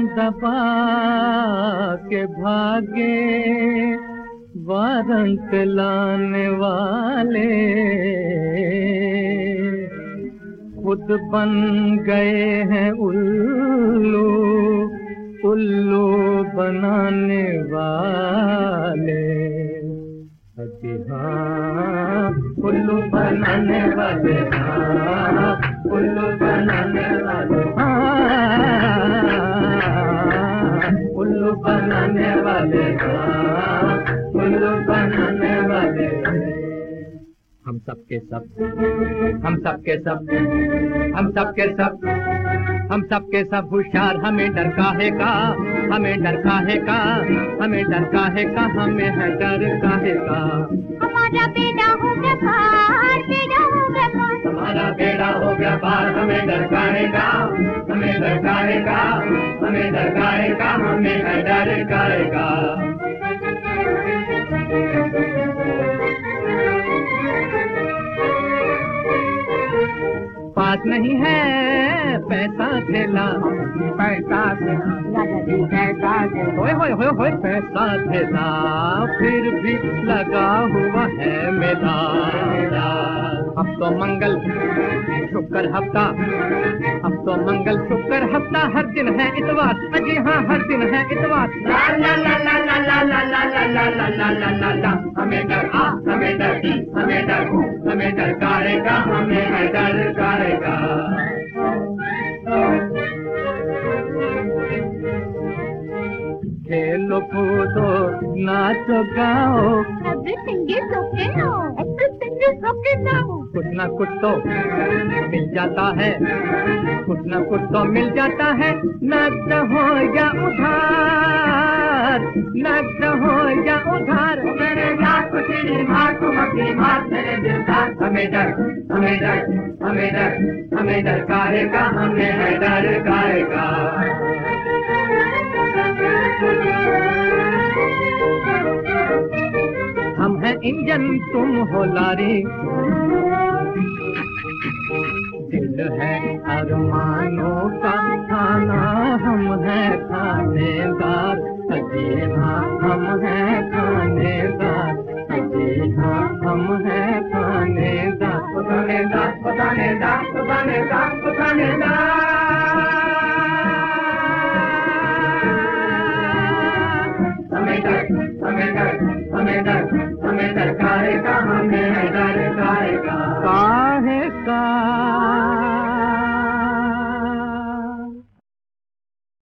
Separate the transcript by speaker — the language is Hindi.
Speaker 1: दबा के भागे वारंट लाने वाले, खुद बन गए हैं उल्लू उल्लू बनाने वाले। अजी हाँ उल्लू बनाने वाले, हाँ उल्लू बनाने वाले, हाँ उल्लू बनाने वाले, हाँ उल्लू बनाने वाले। हम सब के सब, हम सब के सब, हम सब के सब, हम सब के सब होशियार, हमें डर काहे का, हमें डर काहे का, हमें डर काहे का, हमें है डर काहे का।
Speaker 2: हमारा बेड़ा हो गया पार, बेड़ा हो गया पार,
Speaker 1: हमारा बेड़ा हो गया पार, हमें डर काहे का, हमें डर काहे का, हमें डर काहे का, हमें है डर काहे का। पास नहीं है पैसा थैला, पैसा पैसा होए होए होए होए पैसा थैला, फिर भी लगा हुआ है मेला। अब तो मंगल शुक्र हफ्ता, अब तो मंगल शुक्र हफ्ता, हर दिन है इतवार, अजी हाँ हर दिन है इतवार। ला ला ला ला ला ला ला ला ला ला ला ला ला ला ला, हमें डर आ, हमें डर ई, हमें डर हूँ, हमें डर कारेगा, हमें है डर कारेगा। खेलो कूदो नाचो गाओ,
Speaker 2: everything is okay now, everything is okay now।
Speaker 1: कुछ ना कुछ तो मिल जाता है, कुछ ना कुछ तो मिल जाता है, नकद हो या उधार, नकद हो या उधार। मेरे साथ तेरी मार तुम अपनी मार मेरे दिल का, हमें डर, हमें डर, हमें डर, हमें डर काहेगा, हमें है डर काहेगा। हम हैं इंजन तुम हो लारी, दिल है अरमानों का खाना, हम हैं खानेदार, अजी हाँ हम हैं खानेदार, अजी हाँ हम हैं खानेदार, खानेदार खानेदार खानेदार खानेदार। हमें डर, हमें डर, हमें डर, हमें डर काहे का, हमें है डर का।